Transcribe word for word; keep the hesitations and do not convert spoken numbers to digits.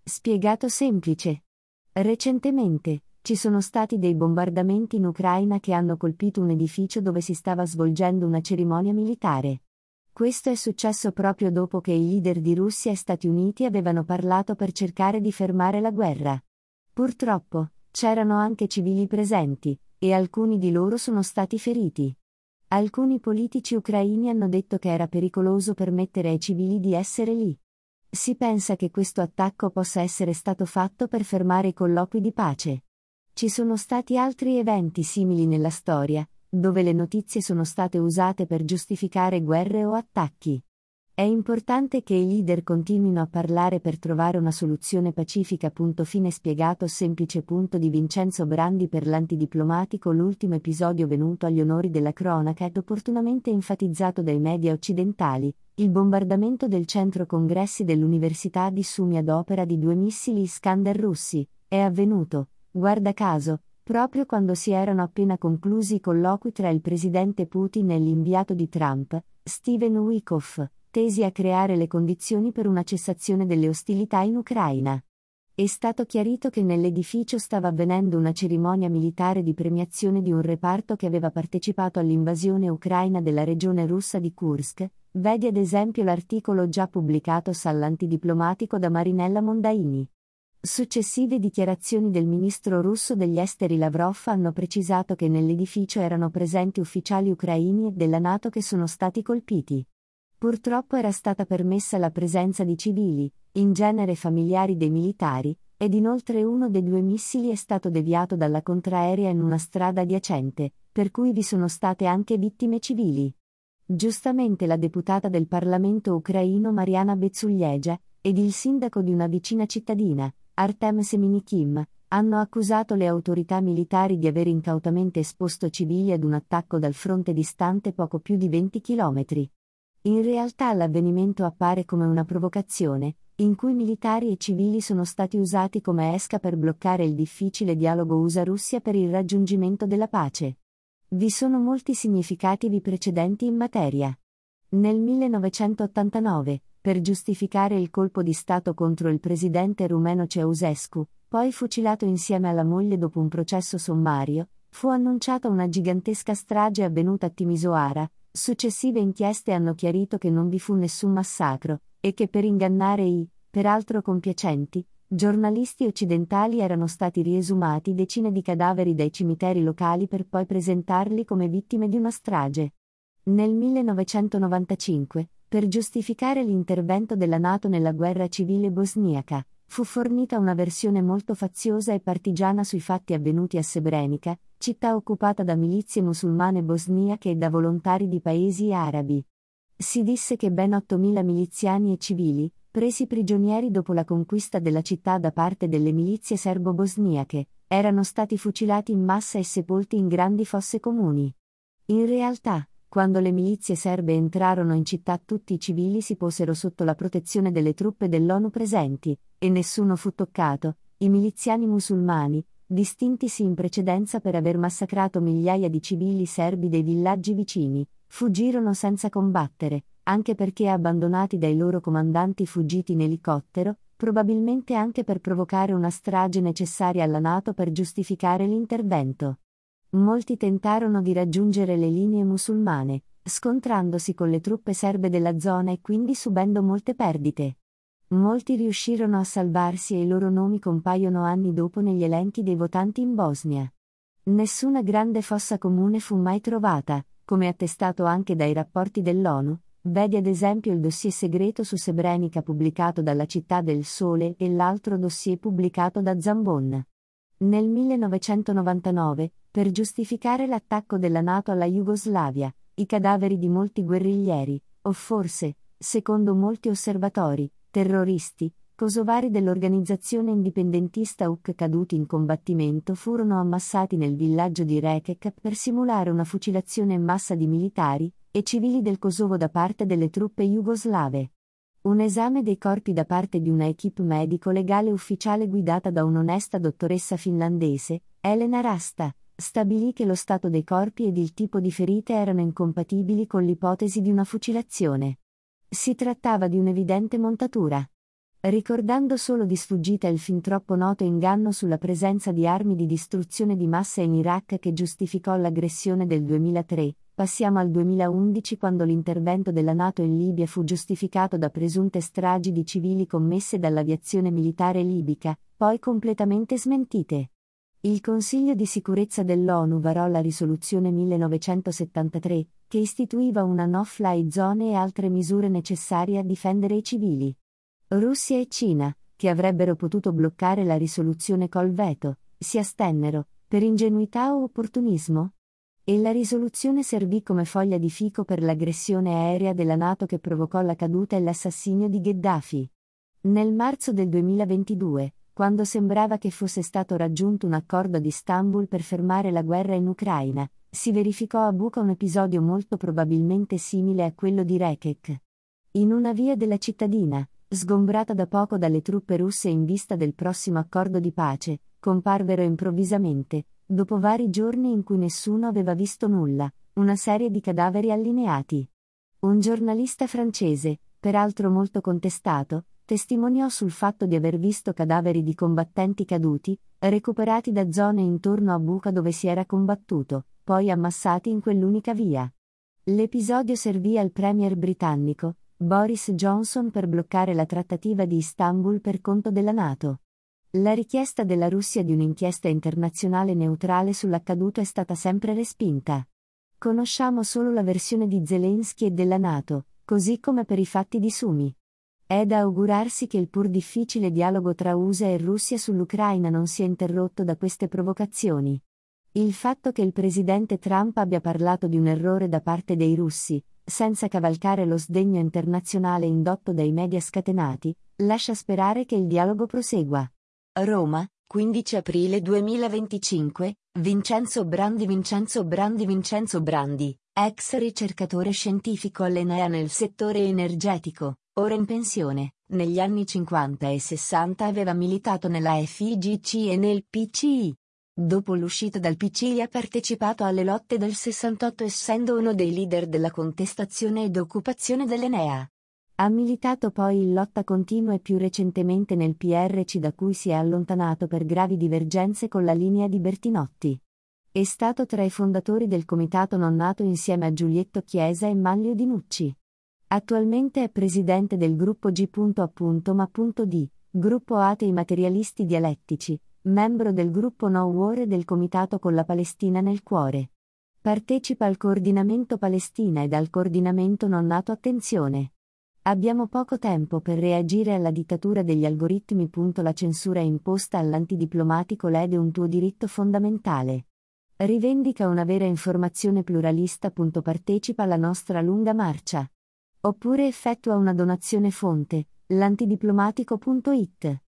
Spiegato semplice. Recentemente, ci sono stati dei bombardamenti in Ucraina che hanno colpito un edificio dove si stava svolgendo una cerimonia militare. Questo è successo proprio dopo che i leader di Russia e Stati Uniti avevano parlato per cercare di fermare la guerra. Purtroppo, c'erano anche civili presenti, e alcuni di loro sono stati feriti. Alcuni politici ucraini hanno detto che era pericoloso permettere ai civili di essere lì. Si pensa che questo attacco possa essere stato fatto per fermare i colloqui di pace. Ci sono stati altri eventi simili nella storia, dove le notizie sono state usate per giustificare guerre o attacchi. È importante che i leader continuino a parlare per trovare una soluzione pacifica. Fine spiegato semplice. Di Vincenzo Brandi per l'Antidiplomatico. L'ultimo episodio venuto agli onori della cronaca ed opportunamente enfatizzato dai media occidentali, il bombardamento del centro congressi dell'Università di Sumi ad opera di due missili Iskander russi, è avvenuto, guarda caso, proprio quando si erano appena conclusi i colloqui tra il presidente Putin e l'inviato di Trump, Steven Witkoff, tesi a creare le condizioni per una cessazione delle ostilità in Ucraina. È stato chiarito che nell'edificio stava avvenendo una cerimonia militare di premiazione di un reparto che aveva partecipato all'invasione ucraina della regione russa di Kursk, vedi ad esempio l'articolo già pubblicato sull'Antidiplomatico da Marinella Mondaini. Successive dichiarazioni del ministro russo degli esteri Lavrov hanno precisato che nell'edificio erano presenti ufficiali ucraini e della NATO che sono stati colpiti. Purtroppo era stata permessa la presenza di civili, in genere familiari dei militari, ed inoltre uno dei due missili è stato deviato dalla contraerea in una strada adiacente, per cui vi sono state anche vittime civili. Giustamente la deputata del Parlamento ucraino Mariana Bezzuljeja, ed il sindaco di una vicina cittadina, Artem Seminikim, hanno accusato le autorità militari di aver incautamente esposto civili ad un attacco dal fronte distante poco più di venti chilometri. In realtà l'avvenimento appare come una provocazione, in cui militari e civili sono stati usati come esca per bloccare il difficile dialogo U S A-Russia per il raggiungimento della pace. Vi sono molti significativi precedenti in materia. Nel millenovecentottantanove, per giustificare il colpo di Stato contro il presidente rumeno Ceausescu, poi fucilato insieme alla moglie dopo un processo sommario, fu annunciata una gigantesca strage avvenuta a Timisoara. Successive inchieste hanno chiarito che non vi fu nessun massacro, e che per ingannare i, peraltro compiacenti, giornalisti occidentali erano stati riesumati decine di cadaveri dai cimiteri locali per poi presentarli come vittime di una strage. Nel millenovecentonovantacinque, per giustificare l'intervento della NATO nella guerra civile bosniaca, fu fornita una versione molto faziosa e partigiana sui fatti avvenuti a Srebrenica, città occupata da milizie musulmane bosniache e da volontari di paesi arabi. Si disse che ben ottomila miliziani e civili, presi prigionieri dopo la conquista della città da parte delle milizie serbo-bosniache, erano stati fucilati in massa e sepolti in grandi fosse comuni. In realtà, quando le milizie serbe entrarono in città tutti i civili si posero sotto la protezione delle truppe dell'ONU presenti, e nessuno fu toccato. I miliziani musulmani, distintisi in precedenza per aver massacrato migliaia di civili serbi dei villaggi vicini, fuggirono senza combattere, anche perché abbandonati dai loro comandanti fuggiti in elicottero, probabilmente anche per provocare una strage necessaria alla NATO per giustificare l'intervento. Molti tentarono di raggiungere le linee musulmane, scontrandosi con le truppe serbe della zona e quindi subendo molte perdite. Molti riuscirono a salvarsi e i loro nomi compaiono anni dopo negli elenchi dei votanti in Bosnia. Nessuna grande fossa comune fu mai trovata, come attestato anche dai rapporti dell'ONU, vedi ad esempio il dossier segreto su Srebrenica pubblicato dalla Città del Sole e l'altro dossier pubblicato da Zambon. Nel millenovecentonovantanove, per giustificare l'attacco della NATO alla Jugoslavia, i cadaveri di molti guerriglieri, o forse, secondo molti osservatori, terroristi, kosovari dell'organizzazione indipendentista U C caduti in combattimento furono ammassati nel villaggio di Rekek per simulare una fucilazione in massa di militari e civili del Kosovo da parte delle truppe jugoslave. Un esame dei corpi da parte di una equipe medico-legale ufficiale guidata da un'onesta dottoressa finlandese, Elena Rasta, stabilì che lo stato dei corpi ed il tipo di ferite erano incompatibili con l'ipotesi di una fucilazione. Si trattava di un'evidente montatura. Ricordando solo di sfuggita il fin troppo noto inganno sulla presenza di armi di distruzione di massa in Iraq che giustificò l'aggressione del duemilatré, passiamo al duemilaundici quando l'intervento della NATO in Libia fu giustificato da presunte stragi di civili commesse dall'aviazione militare libica, poi completamente smentite. Il Consiglio di sicurezza dell'ONU varò la risoluzione millenovecentosettantatré, che istituiva una no-fly zone e altre misure necessarie a difendere i civili. Russia e Cina, che avrebbero potuto bloccare la risoluzione col veto, si astennero, per ingenuità o opportunismo? E la risoluzione servì come foglia di fico per l'aggressione aerea della NATO che provocò la caduta e l'assassinio di Gheddafi. Nel marzo del duemilaventidue, quando sembrava che fosse stato raggiunto un accordo ad Istanbul per fermare la guerra in Ucraina, si verificò a Bucha un episodio molto probabilmente simile a quello di Rekek. In una via della cittadina, sgombrata da poco dalle truppe russe in vista del prossimo accordo di pace, comparvero improvvisamente, dopo vari giorni in cui nessuno aveva visto nulla, una serie di cadaveri allineati. Un giornalista francese, peraltro molto contestato, testimoniò sul fatto di aver visto cadaveri di combattenti caduti, recuperati da zone intorno a Bucha dove si era combattuto, poi ammassati in quell'unica via. L'episodio servì al premier britannico, Boris Johnson, per bloccare la trattativa di Istanbul per conto della NATO. La richiesta della Russia di un'inchiesta internazionale neutrale sull'accaduto è stata sempre respinta. Conosciamo solo la versione di Zelensky e della NATO, così come per i fatti di Sumi. È da augurarsi che il pur difficile dialogo tra U S A e Russia sull'Ucraina non sia interrotto da queste provocazioni. Il fatto che il presidente Trump abbia parlato di un errore da parte dei russi, senza cavalcare lo sdegno internazionale indotto dai media scatenati, lascia sperare che il dialogo prosegua. Roma, quindici aprile duemilaventicinque, Vincenzo Brandi Vincenzo Brandi Vincenzo Brandi, ex ricercatore scientifico all'Enea nel settore energetico, ora in pensione, negli anni cinquanta e sessanta aveva militato nella F I G C e nel P C I. Dopo l'uscita dal P C I ha partecipato alle lotte del sessantotto essendo uno dei leader della contestazione ed occupazione dell'Enea. Ha militato poi in lotta continua e più recentemente nel P R C da cui si è allontanato per gravi divergenze con la linea di Bertinotti. È stato tra i fondatori del Comitato Non Nato insieme a Giulietto Chiesa e Manlio Dinucci. Attualmente è presidente del gruppo G. Ma.D, gruppo Atei Materialisti Dialettici, membro del gruppo No War e del Comitato con la Palestina nel cuore. Partecipa al coordinamento Palestina ed al coordinamento Non Nato Attenzione. Abbiamo poco tempo per reagire alla dittatura degli algoritmi. La censura imposta all'antidiplomatico lede un tuo diritto fondamentale. Rivendica una vera informazione pluralista. Partecipa alla nostra lunga marcia. Oppure effettua una donazione fonte, l'antidiplomatico punto it.